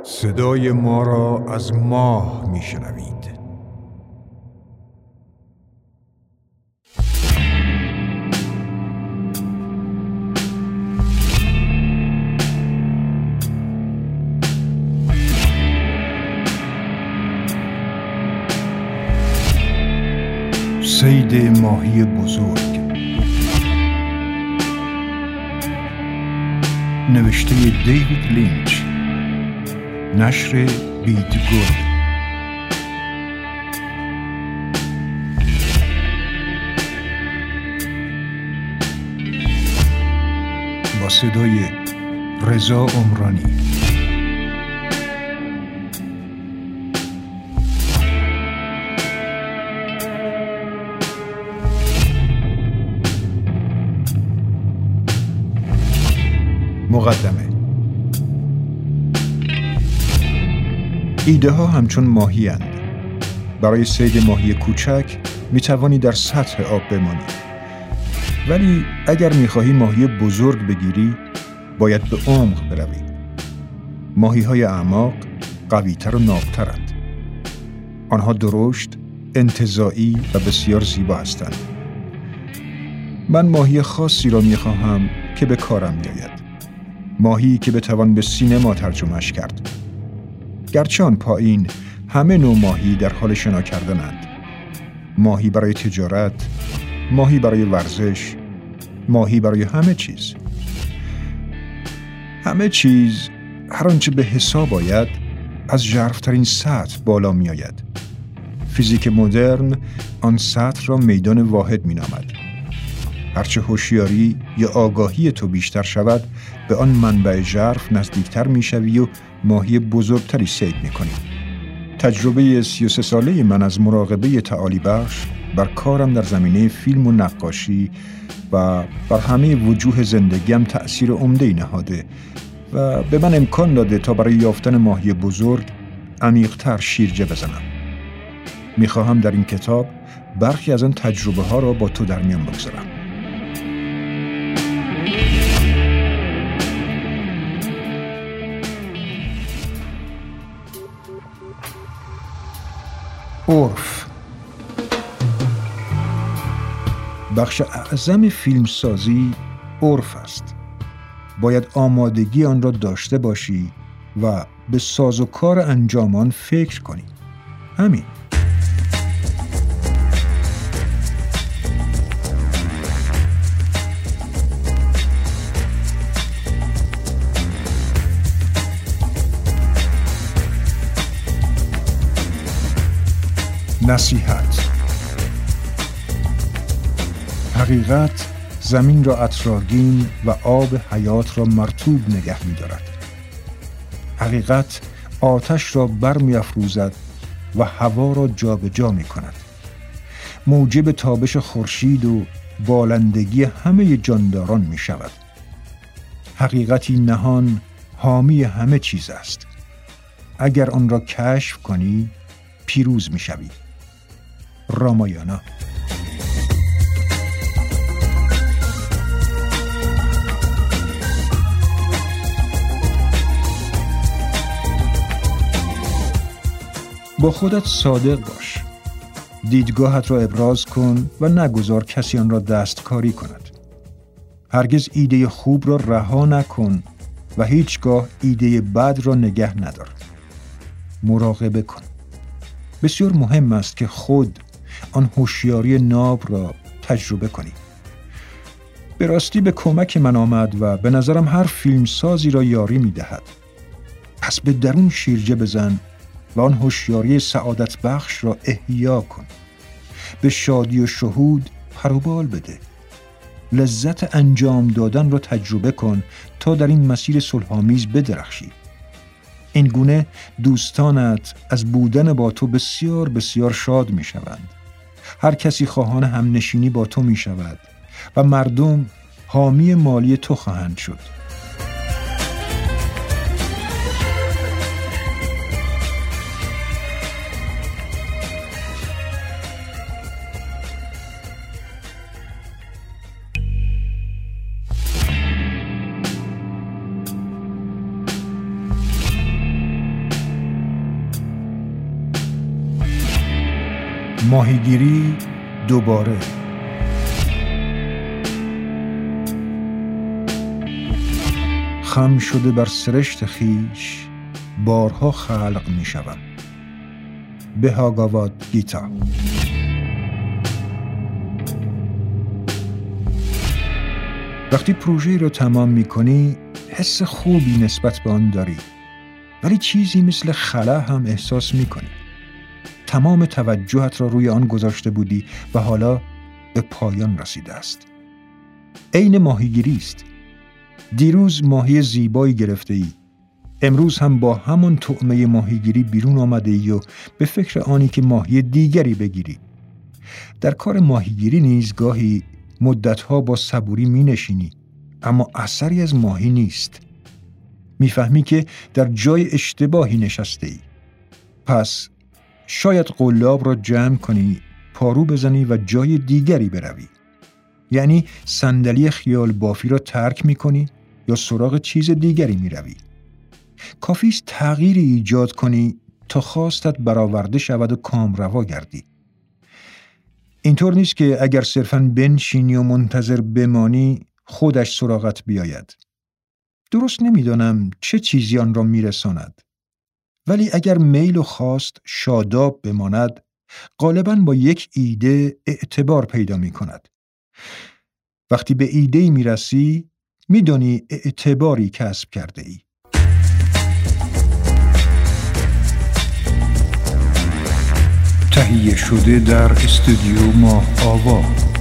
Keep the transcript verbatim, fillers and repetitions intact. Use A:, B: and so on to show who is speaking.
A: صدای ما را از ماه میشنوید. صید ماهی بزرگ، نوشته دیوید لینچ، نشر بیدگل. با صدای رضا عمرانی. مقدمه. ایده ها همچون ماهی اند. برای صید ماهی کوچک می توانی در سطح آب بمانی. ولی اگر می خواهی ماهی بزرگ بگیری، باید به عمق بروی. ماهی های اعماق قوی‌تر و ناب‌ترند. آنها درشت، انتزاعی و بسیار زیبا هستند. من ماهی خاصی را می خواهم که به کارم بیاید. ماهی که بتوان به سینما ترجمهش کرد. گرچه آن پایین همه نوع ماهی در حال شنا کردنند. ماهی برای تجارت، ماهی برای ورزش، ماهی برای همه چیز. همه چیز، هر آنچه به حساب آید، از ژرف‌ترین سطح بالا می آید. فیزیک مدرن آن سطح را میدان واحد می نامد. هرچه هوشیاری یا آگاهی تو بیشتر شود، به آن منبع ژرف نزدیکتر میشوی و ماهی بزرگتری صید میکنی. تجربه سی و سه ساله من از مراقبه تعالی بخش بر کارم در زمینه فیلم و نقاشی و بر همه وجوه زندگیم تأثیر عمده‌ای نهاده و به من امکان داده تا برای یافتن ماهی بزرگ عمیق‌تر شیرجه بزنم. میخواهم در این کتاب برخی از آن تجربه ها را با تو در میان بگذارم. عرف. بخش اعظم فیلمسازی عرف است. باید آمادگی آن را داشته باشی و به ساز و کار انجام آن فکر کنی. همین. نصیحت. حقیقت زمین را عطرآگین و آب حیات را مرطوب نگه می دارد. حقیقت آتش را بر می افروزد و هوا را جا به جا می کند. موجب تابش خورشید و بالندگی همه جانداران می شود. حقیقتی نهان حامی همه چیز است. اگر آن را کشف کنی، پیروز می شوی. رامایانا. با خودت صادق باش. دیدگاهت را ابراز کن و نگذار کسی آن را دستکاری کند. هرگز ایده خوب را رها نکن و هیچگاه ایده بد را نگه ندار. مراقبه کن. بسیار مهم است که خود آن هوشیاری ناب را تجربه کنی. به راستی به کمک من آمد و به نظرم هر فیلمسازی را یاری می دهد. پس به درون شیرجه بزن و آن هوشیاری سعادت بخش را احیا کن. به شادی و شهود پروبال بده. لذت انجام دادن را تجربه کن تا در این مسیر صلح‌آمیز بدرخشی. این گونه دوستانت از بودن با تو بسیار بسیار شاد می شوند. هر کسی خواهان همنشینی با تو می شود و مردم حامی مالی تو خواهند شد. ماهیگیری دوباره. خم شده بر سرشت خیش بارها خلق می شوم. بهاگاواد گیتا. وقتی پروژه‌ای رو تمام می کنی حس خوبی نسبت به آن داری، ولی چیزی مثل خلا هم احساس می کنی. تمام توجهت را روی آن گذاشته بودی و حالا به پایان رسیده است. عین ماهیگیری است. دیروز ماهی زیبایی گرفته ای. امروز هم با همون طعمه ماهیگیری بیرون آمده ای و به فکر آنی که ماهی دیگری بگیری. در کار ماهیگیری نیز گاهی مدتها با صبوری می نشینی، اما اثری از ماهی نیست. میفهمی که در جای اشتباهی نشسته ای. پس شاید قلاب را جمع کنی، پارو بزنی و جای دیگری بروی. یعنی صندلی خیال بافی را ترک می کنی یا سراغ چیز دیگری می روی. کافی است تغییری ایجاد کنی تا خواستت برآورده شود و کامروا گردی. اینطور نیست که اگر صرفاً بنشینی و منتظر بمانی خودش سراغت بیاید. درست نمیدانم چه چیزی آن را میرساند، ولی اگر میل و خواست شاداب بماند غالباً با یک ایده اعتبار پیدا می کند. وقتی به ایده‌ای میرسی میدانی اعتباری کسب کرده ای. تهیه شده در استودیو ماه آوا.